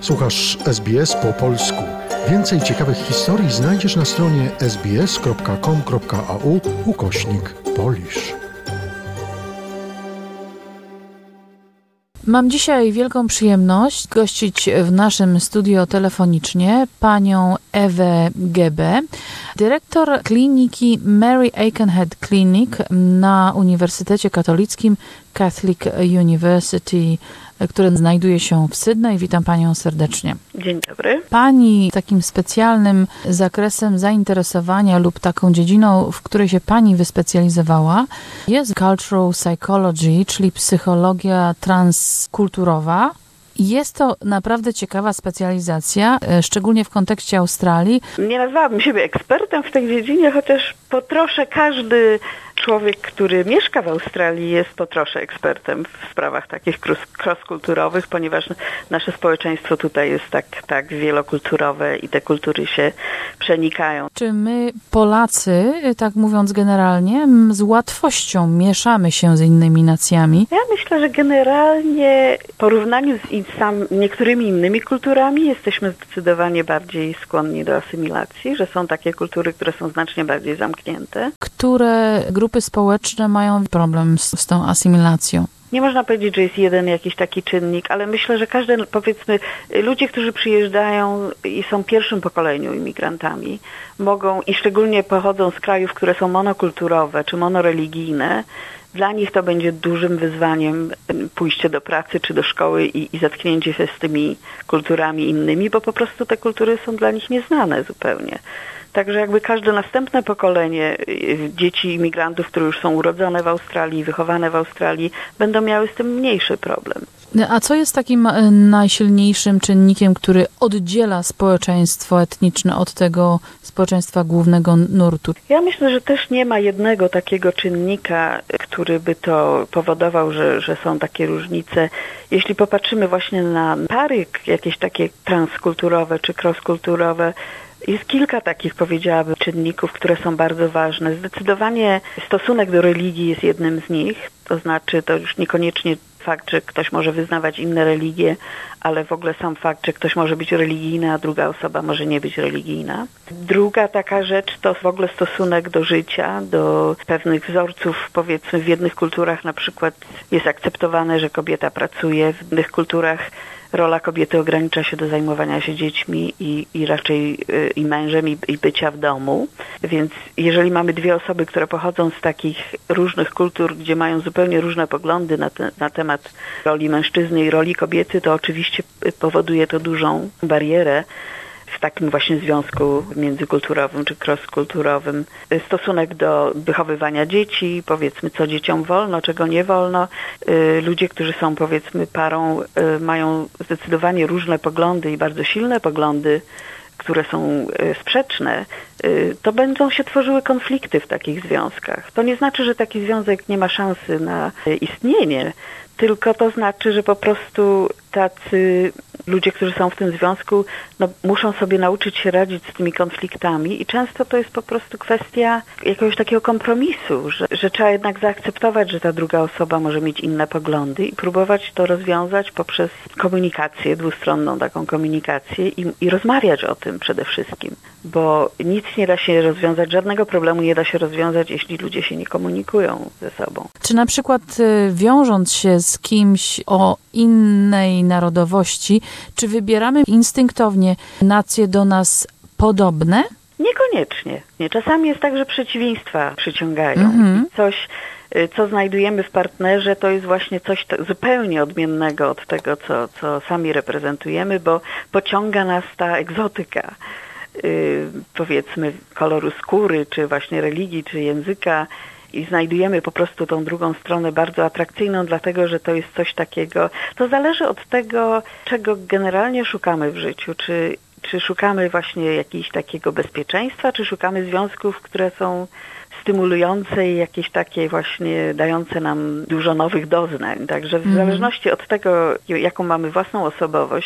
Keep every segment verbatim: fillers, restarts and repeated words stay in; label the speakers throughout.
Speaker 1: Słuchasz S B S po polsku. Więcej ciekawych historii znajdziesz na stronie sbs.com.au ukośnik Polish.
Speaker 2: Mam dzisiaj wielką przyjemność gościć w naszym studio telefonicznie panią Ewę Gebę, dyrektor kliniki Mary Aikenhead Clinic na Uniwersytecie Katolickim Catholic University, które znajduje się w Sydney. Witam panią serdecznie.
Speaker 3: Dzień dobry.
Speaker 2: Pani takim specjalnym zakresem zainteresowania lub taką dziedziną, w której się pani wyspecjalizowała, jest cultural psychology, czyli psychologia transkulturowa. Jest to naprawdę ciekawa specjalizacja, szczególnie w kontekście Australii.
Speaker 3: Nie nazwałabym siebie ekspertem w tej dziedzinie, chociaż po trosze każdy człowiek, który mieszka w Australii, jest po trosze ekspertem w sprawach takich cross-kulturowych, ponieważ nasze społeczeństwo tutaj jest tak, tak wielokulturowe i te kultury się przenikają.
Speaker 2: Czy my, Polacy, tak mówiąc generalnie, z łatwością mieszamy się z innymi nacjami?
Speaker 3: Ja myślę, że generalnie w porównaniu z in, sam, niektórymi innymi kulturami jesteśmy zdecydowanie bardziej skłonni do asymilacji, że są takie kultury, które są znacznie bardziej zamknięte.
Speaker 2: Które grupy społeczne mają problem z, z tą asymilacją?
Speaker 3: Nie można powiedzieć, że jest jeden jakiś taki czynnik, ale myślę, że każdy, powiedzmy, ludzie, którzy przyjeżdżają i są pierwszym pokoleniu imigrantami, mogą, i szczególnie pochodzą z krajów, które są monokulturowe czy monoreligijne, dla nich to będzie dużym wyzwaniem pójście do pracy czy do szkoły i, i zetknięcie się z tymi kulturami innymi, bo po prostu te kultury są dla nich nieznane zupełnie. Także jakby każde następne pokolenie dzieci imigrantów, które już są urodzone w Australii, wychowane w Australii, będą miały z tym mniejszy problem.
Speaker 2: A co jest takim najsilniejszym czynnikiem, który oddziela społeczeństwo etniczne od tego społeczeństwa głównego nurtu?
Speaker 3: Ja myślę, że też nie ma jednego takiego czynnika, który by to powodował, że, że są takie różnice. Jeśli popatrzymy właśnie na pary jakieś takie transkulturowe czy crosskulturowe, jest kilka takich, powiedziałabym, czynników, które są bardzo ważne. Zdecydowanie stosunek do religii jest jednym z nich. To znaczy, to już niekoniecznie fakt, że ktoś może wyznawać inne religie, ale w ogóle sam fakt, że ktoś może być religijny, a druga osoba może nie być religijna. Druga taka rzecz to w ogóle stosunek do życia, do pewnych wzorców. Powiedzmy, w jednych kulturach na przykład jest akceptowane, że kobieta pracuje, w innych kulturach rola kobiety ogranicza się do zajmowania się dziećmi i, i raczej y, i mężem i, i bycia w domu. Więc jeżeli mamy dwie osoby, które pochodzą z takich różnych kultur, gdzie mają zupełnie różne poglądy na, te, na temat roli mężczyzny i roli kobiety, to oczywiście powoduje to dużą barierę w takim właśnie związku międzykulturowym czy crosskulturowym. Stosunek do wychowywania dzieci, powiedzmy, co dzieciom wolno, czego nie wolno. Ludzie, którzy są, powiedzmy, parą, mają zdecydowanie różne poglądy i bardzo silne poglądy, które są sprzeczne, to będą się tworzyły konflikty w takich związkach. To nie znaczy, że taki związek nie ma szansy na istnienie, tylko to znaczy, że po prostu tacy ludzie, którzy są w tym związku, no, muszą sobie nauczyć się radzić z tymi konfliktami i często to jest po prostu kwestia jakiegoś takiego kompromisu, że, że trzeba jednak zaakceptować, że ta druga osoba może mieć inne poglądy i próbować to rozwiązać poprzez komunikację, dwustronną taką komunikację i, i rozmawiać o tym przede wszystkim, bo nic nie da się rozwiązać, żadnego problemu nie da się rozwiązać, jeśli ludzie się nie komunikują ze sobą.
Speaker 2: Czy na przykład wiążąc się z kimś o innej narodowości, czy wybieramy instynktownie nacje do nas podobne?
Speaker 3: Niekoniecznie. Nie. Czasami jest tak, że przeciwieństwa przyciągają.
Speaker 2: Mhm.
Speaker 3: I coś, co znajdujemy w partnerze, to jest właśnie coś to, zupełnie odmiennego od tego, co, co sami reprezentujemy, bo pociąga nas ta egzotyka. Yy, powiedzmy koloru skóry, czy właśnie religii, czy języka. I znajdujemy po prostu tą drugą stronę bardzo atrakcyjną, dlatego że to jest coś takiego. To zależy od tego, czego generalnie szukamy w życiu. Czy, czy szukamy właśnie jakiegoś takiego bezpieczeństwa, czy szukamy związków, które są stymulujące i jakieś takie właśnie dające nam dużo nowych doznań. Także w mm. zależności od tego, jaką mamy własną osobowość,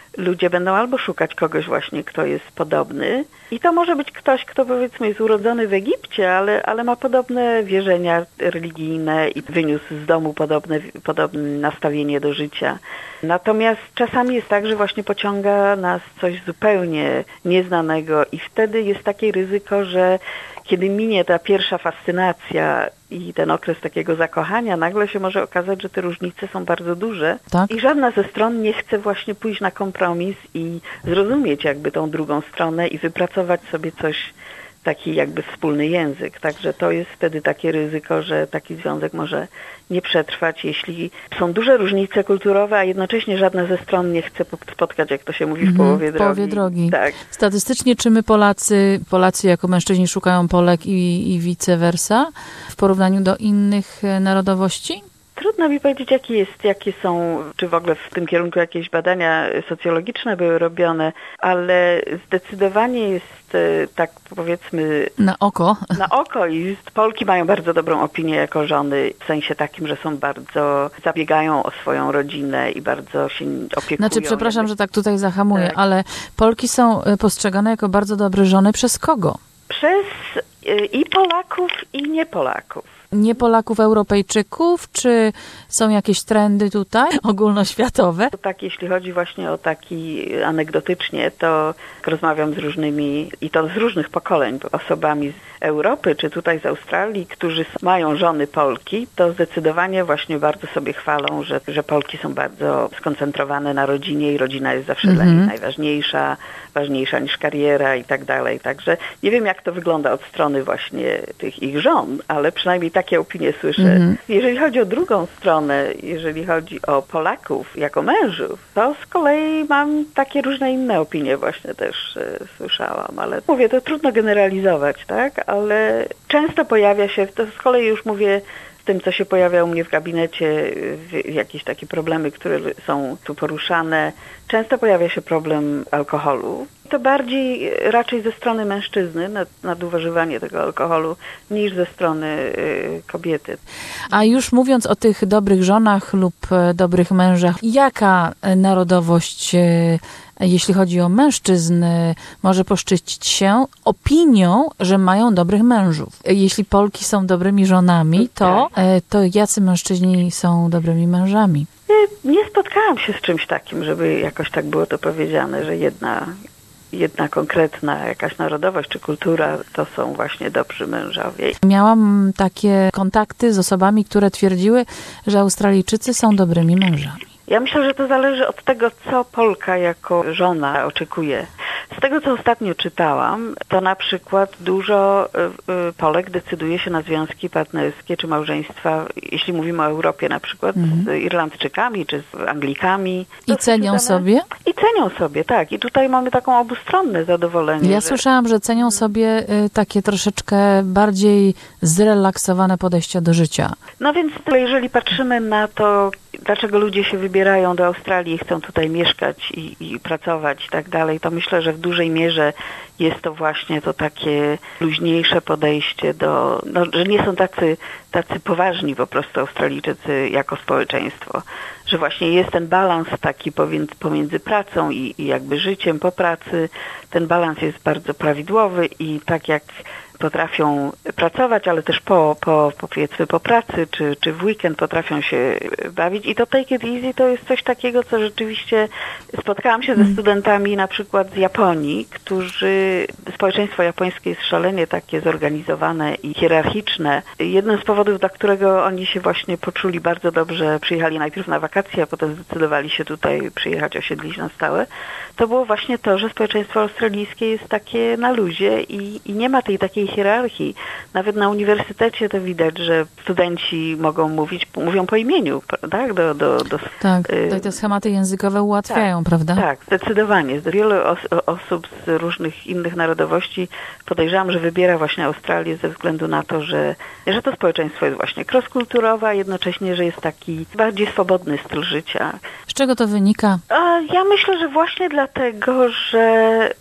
Speaker 3: ludzie będą albo szukać kogoś właśnie, kto jest podobny. I to może być ktoś, kto powiedzmy jest urodzony w Egipcie, ale, ale ma podobne wierzenia religijne i wyniósł z domu podobne, podobne nastawienie do życia. Natomiast czasami jest tak, że właśnie pociąga nas coś zupełnie nieznanego i wtedy jest takie ryzyko, że kiedy minie ta pierwsza fascynacja i ten okres takiego zakochania, nagle się może okazać, że te różnice są bardzo duże
Speaker 2: Tak?
Speaker 3: i żadna ze stron nie chce właśnie pójść na kompromis i zrozumieć jakby tą drugą stronę i wypracować sobie coś, taki jakby wspólny język. Także to jest wtedy takie ryzyko, że taki związek może nie przetrwać, jeśli są duże różnice kulturowe, a jednocześnie żadna ze stron nie chce spotkać, jak to się mówi, w połowie
Speaker 2: w
Speaker 3: drogi.
Speaker 2: połowie drogi.
Speaker 3: Tak.
Speaker 2: Statystycznie, czy my Polacy, Polacy jako mężczyźni szukają Polek i, i vice versa w porównaniu do innych e, narodowości?
Speaker 3: Trudno mi powiedzieć, jakie jest, jakie są, czy w ogóle w tym kierunku jakieś badania socjologiczne były robione, ale zdecydowanie jest e, tak powiedzmy
Speaker 2: Na oko.
Speaker 3: na oko i Polki mają bardzo dobrą opinię jako żony, w sensie takim, że są bardzo, zabiegają o swoją rodzinę i bardzo się opiekują.
Speaker 2: Znaczy, przepraszam,
Speaker 3: jakby.
Speaker 2: że tak tutaj zahamuję,
Speaker 3: Tak.
Speaker 2: ale Polki są e, postrzegane jako bardzo dobre żony przez kogo?
Speaker 3: Przez y, i Polaków, i nie Polaków.
Speaker 2: Nie Polaków, Europejczyków, czy są jakieś trendy tutaj ogólnoświatowe?
Speaker 3: To tak, jeśli chodzi właśnie o taki anegdotycznie, to rozmawiam z różnymi, i to z różnych pokoleń, osobami z Europy, czy tutaj z Australii, którzy mają żony Polki, to zdecydowanie właśnie bardzo sobie chwalą, że, że Polki są bardzo skoncentrowane na rodzinie i rodzina jest zawsze dla nich najważniejsza, ważniejsza niż kariera i tak dalej. Także nie wiem, jak to wygląda od strony właśnie tych ich żon, ale przynajmniej takie opinie słyszę. Mhm. Jeżeli chodzi o drugą stronę, jeżeli chodzi o Polaków jako mężów, to z kolei mam takie różne inne opinie właśnie też e, słyszałam, ale mówię, to trudno generalizować, tak? Ale często pojawia się, to z kolei już mówię z tym, co się pojawia u mnie w gabinecie, w, jakieś takie problemy, które są tu poruszane. Często pojawia się problem alkoholu. To bardziej raczej ze strony mężczyzny, nad, nadużywanie tego alkoholu, niż ze strony y, kobiety.
Speaker 2: A już mówiąc o tych dobrych żonach lub e, dobrych mężach, jaka e, narodowość, e, jeśli chodzi o mężczyzn, e, może poszczycić się opinią, że mają dobrych mężów? E, Jeśli Polki są dobrymi żonami, to, e, to jacy mężczyźni są dobrymi mężami?
Speaker 3: Nie, nie spotkałam się z czymś takim, żeby jakoś tak było to powiedziane, że jedna... jedna konkretna jakaś narodowość czy kultura to są właśnie dobrzy mężowie.
Speaker 2: Miałam takie kontakty z osobami, które twierdziły, że Australijczycy są dobrymi mężami.
Speaker 3: Ja myślę, że to zależy od tego, co Polka jako żona oczekuje. Z tego, co ostatnio czytałam, to na przykład dużo y, Polek decyduje się na związki partnerskie czy małżeństwa, jeśli mówimy o Europie na przykład, mhm. z Irlandczykami czy z Anglikami.
Speaker 2: I cenią dane, sobie?
Speaker 3: I cenią sobie, tak. I tutaj mamy taką obustronne zadowolenie.
Speaker 2: Ja
Speaker 3: że...
Speaker 2: słyszałam, że cenią sobie y, takie troszeczkę bardziej zrelaksowane podejścia do życia.
Speaker 3: No więc jeżeli patrzymy na to, dlaczego ludzie się wybierają do Australii i chcą tutaj mieszkać i, i pracować i tak dalej, to myślę, że w dużej mierze jest to właśnie to takie luźniejsze podejście do, no, że nie są tacy, tacy poważni po prostu Australijczycy jako społeczeństwo. Że właśnie jest ten balans taki pomiędzy, pomiędzy pracą i, i jakby życiem po pracy. Ten balans jest bardzo prawidłowy i tak jak potrafią pracować, ale też po, po, po, powiedzmy, po pracy, czy, czy w weekend potrafią się bawić. I to Take It Easy to jest coś takiego, co rzeczywiście spotkałam się ze studentami na przykład z Japonii, którzy, społeczeństwo japońskie jest szalenie takie zorganizowane i hierarchiczne. Jednym z powodów, dla którego oni się właśnie poczuli bardzo dobrze, przyjechali najpierw na wakacje, a potem zdecydowali się tutaj przyjechać, osiedlić na stałe, to było właśnie to, że społeczeństwo australijskie jest takie na luzie i, i nie ma tej takiej hierarchii. Nawet na uniwersytecie to widać, że studenci mogą mówić, mówią po imieniu, tak? Do, do, do,
Speaker 2: tak, y- te schematy językowe ułatwiają,
Speaker 3: tak,
Speaker 2: prawda?
Speaker 3: Tak, zdecydowanie. Wiele os- osób z różnych innych narodowości podejrzewam, że wybiera właśnie Australię ze względu na to, że, że to społeczeństwo jest właśnie cross-kulturowe, a jednocześnie, że jest taki bardziej swobodny styl życia.
Speaker 2: Z czego to wynika?
Speaker 3: A ja myślę, że właśnie dlatego, że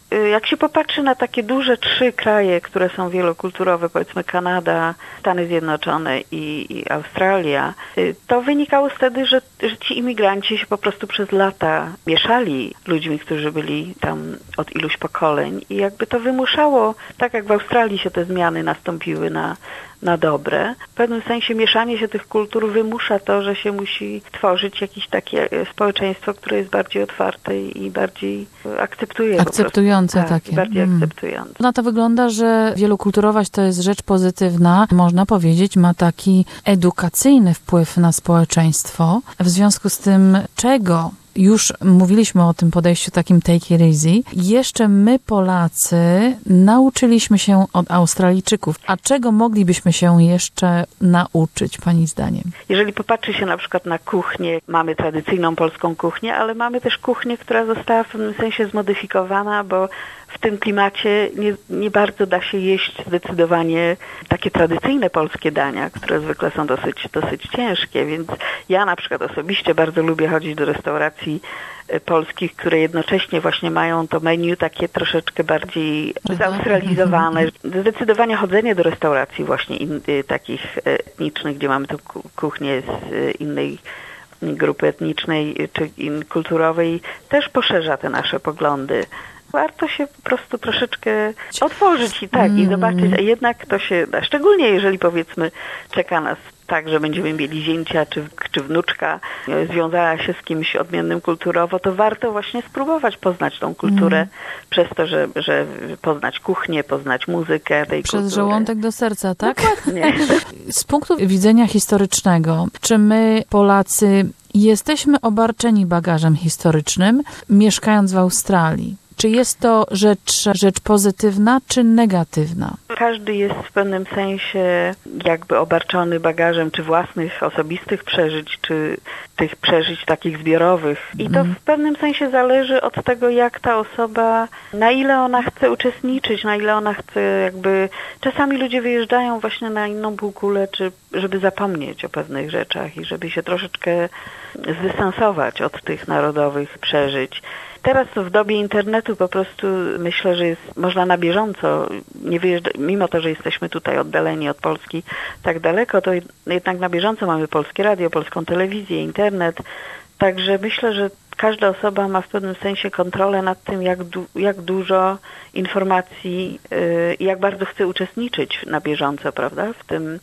Speaker 3: Jak się popatrzy na takie duże trzy kraje, które są wielokulturowe, powiedzmy Kanada, Stany Zjednoczone i, i Australia, to wynikało wtedy, że, że ci imigranci się po prostu przez lata mieszali ludźmi, którzy byli tam od iluś pokoleń i jakby to wymuszało, tak jak w Australii się te zmiany nastąpiły na, na dobre, w pewnym sensie mieszanie się tych kultur wymusza to, że się musi tworzyć jakieś takie społeczeństwo, które jest bardziej otwarte i bardziej akceptuje.
Speaker 2: Akceptujące
Speaker 3: tak,
Speaker 2: takie.
Speaker 3: Bardziej
Speaker 2: Mm.
Speaker 3: akceptujące.
Speaker 2: Na to wygląda, że wielokulturowość to jest rzecz pozytywna. Można powiedzieć, ma taki edukacyjny wpływ na społeczeństwo. W związku z tym, czego już mówiliśmy o tym podejściu takim take it easy. Jeszcze my, Polacy, nauczyliśmy się od Australijczyków. A czego moglibyśmy się jeszcze nauczyć, Pani zdaniem?
Speaker 3: Jeżeli popatrzy się na przykład na kuchnię, mamy tradycyjną polską kuchnię, ale mamy też kuchnię, która została w pewnym sensie zmodyfikowana, bo w tym klimacie nie, nie bardzo da się jeść zdecydowanie takie tradycyjne polskie dania, które zwykle są dosyć, dosyć ciężkie, więc ja na przykład osobiście bardzo lubię chodzić do restauracji polskich, które jednocześnie właśnie mają to menu takie troszeczkę bardziej zaustralizowane. Zdecydowanie chodzenie do restauracji właśnie in, takich etnicznych, gdzie mamy tę kuchnię z innej grupy etnicznej czy in, kulturowej, też poszerza te nasze poglądy. Warto się po prostu troszeczkę otworzyć i tak, mm. i zobaczyć, a jednak to się da. Szczególnie jeżeli powiedzmy czeka nas tak, że będziemy mieli zięcia czy, czy wnuczka związała się z kimś odmiennym kulturowo, to warto właśnie spróbować poznać tą kulturę mm. przez to, że, że poznać kuchnię, poznać muzykę tej
Speaker 2: Przez
Speaker 3: kultury.
Speaker 2: żołądek do serca, tak?
Speaker 3: Dokładnie.
Speaker 2: Z punktu widzenia historycznego, czy my, Polacy, jesteśmy obarczeni bagażem historycznym, mieszkając w Australii? Czy jest to rzecz, rzecz pozytywna, czy negatywna?
Speaker 3: Każdy jest w pewnym sensie jakby obarczony bagażem czy własnych, osobistych przeżyć, czy tych przeżyć takich zbiorowych. I to w pewnym sensie zależy od tego, jak ta osoba, na ile ona chce uczestniczyć, na ile ona chce jakby... Czasami ludzie wyjeżdżają właśnie na inną półkulę, czy żeby zapomnieć o pewnych rzeczach i żeby się troszeczkę zdystansować od tych narodowych przeżyć. Teraz w dobie internetu po prostu myślę, że jest, można na bieżąco, nie wyjeżdża, mimo to, że jesteśmy tutaj oddaleni od Polski tak daleko, to jednak na bieżąco mamy polskie radio, polską telewizję, internet. Także myślę, że każda osoba ma w pewnym sensie kontrolę nad tym, jak, du- jak dużo informacji i yy, jak bardzo chce uczestniczyć na bieżąco, prawda, w tym.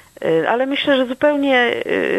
Speaker 3: Ale myślę, że zupełnie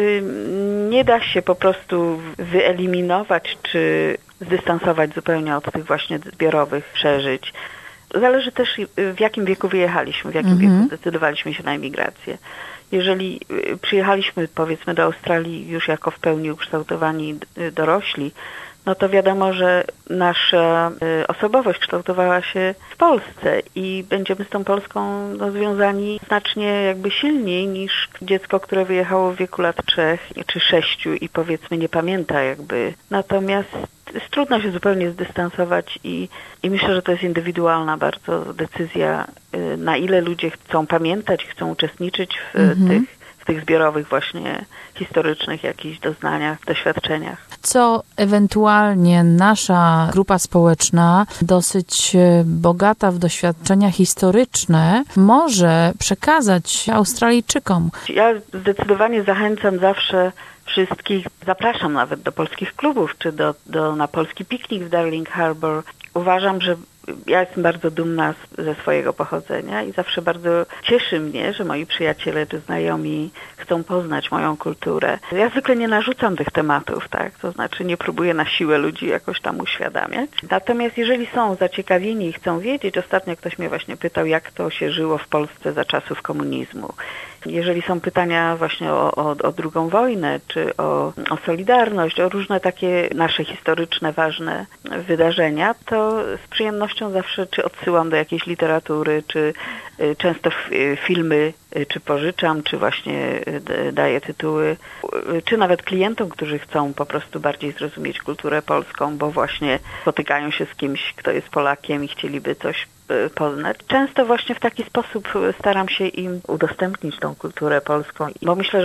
Speaker 3: nie da się po prostu wyeliminować czy zdystansować zupełnie od tych właśnie zbiorowych przeżyć. Zależy też, w jakim wieku wyjechaliśmy, w jakim mhm. wieku zdecydowaliśmy się na emigrację. Jeżeli przyjechaliśmy, powiedzmy, do Australii już jako w pełni ukształtowani dorośli, no to wiadomo, że nasza osobowość kształtowała się w Polsce i będziemy z tą Polską no, związani znacznie jakby silniej niż dziecko, które wyjechało w wieku lat trzech czy sześciu i powiedzmy nie pamięta jakby. Natomiast jest trudno się zupełnie zdystansować i, i myślę, że to jest indywidualna bardzo decyzja, na ile ludzie chcą pamiętać, chcą uczestniczyć w mhm. tych w tych zbiorowych właśnie historycznych jakichś doznaniach, doświadczeniach.
Speaker 2: Co ewentualnie nasza grupa społeczna, dosyć bogata w doświadczenia historyczne, może przekazać Australijczykom?
Speaker 3: Ja zdecydowanie zachęcam zawsze wszystkich, zapraszam nawet do polskich klubów, czy do, do, na polski piknik w Darling Harbour. Uważam, że ja jestem bardzo dumna z, ze swojego pochodzenia i zawsze bardzo cieszy mnie, że moi przyjaciele czy znajomi chcą poznać moją kulturę. Ja zwykle nie narzucam tych tematów, tak? To znaczy nie próbuję na siłę ludzi jakoś tam uświadamiać. Natomiast jeżeli są zaciekawieni i chcą wiedzieć, ostatnio ktoś mnie właśnie pytał, jak to się żyło w Polsce za czasów komunizmu. Jeżeli są pytania właśnie o, o, o drugą wojnę, czy o, o Solidarność, o różne takie nasze historyczne, ważne wydarzenia, to z przyjemnością zawsze czy odsyłam do jakiejś literatury, czy y, często f, y, filmy, y, czy pożyczam, czy właśnie y, daję tytuły, y, czy nawet klientom, którzy chcą po prostu bardziej zrozumieć kulturę polską, bo właśnie spotykają się z kimś, kto jest Polakiem i chcieliby coś poznać. Często właśnie w taki sposób staram się im udostępnić tą kulturę polską, bo myślę, że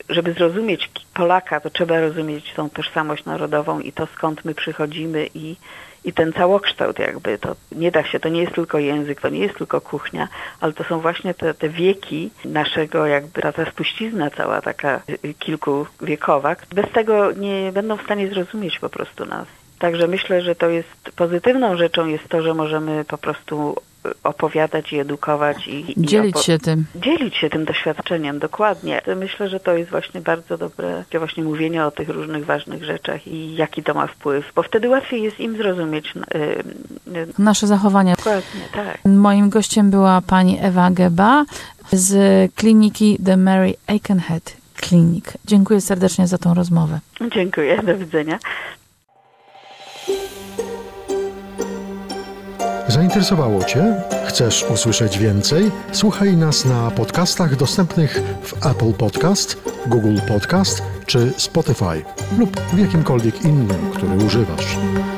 Speaker 3: żeby zrozumieć Polaka, to trzeba rozumieć tą tożsamość narodową i to, skąd my przychodzimy i, i ten całokształt jakby. To nie da się, to nie jest tylko język, to nie jest tylko kuchnia, ale to są właśnie te, te wieki naszego jakby, ta, ta spuścizna cała taka kilkuwiekowa. Bez tego nie będą w stanie zrozumieć po prostu nas. Także myślę, że to jest pozytywną rzeczą jest to, że możemy po prostu opowiadać i edukować i, i
Speaker 2: dzielić
Speaker 3: opo-
Speaker 2: się tym.
Speaker 3: Dzielić się tym doświadczeniem, dokładnie. Myślę, że to jest właśnie bardzo dobre właśnie mówienie o tych różnych ważnych rzeczach i jaki to ma wpływ, bo wtedy łatwiej jest im zrozumieć yy, yy,
Speaker 2: Nasze zachowania.
Speaker 3: dokładnie, tak.
Speaker 2: Moim gościem była pani Ewa Geba z kliniki The Mary Aikenhead Clinic. Dziękuję serdecznie za tą rozmowę.
Speaker 3: Dziękuję, do widzenia.
Speaker 1: Zainteresowało Cię? Chcesz usłyszeć więcej? Słuchaj nas na podcastach dostępnych w Apple Podcast, Google Podcast czy Spotify lub w jakimkolwiek innym, który używasz.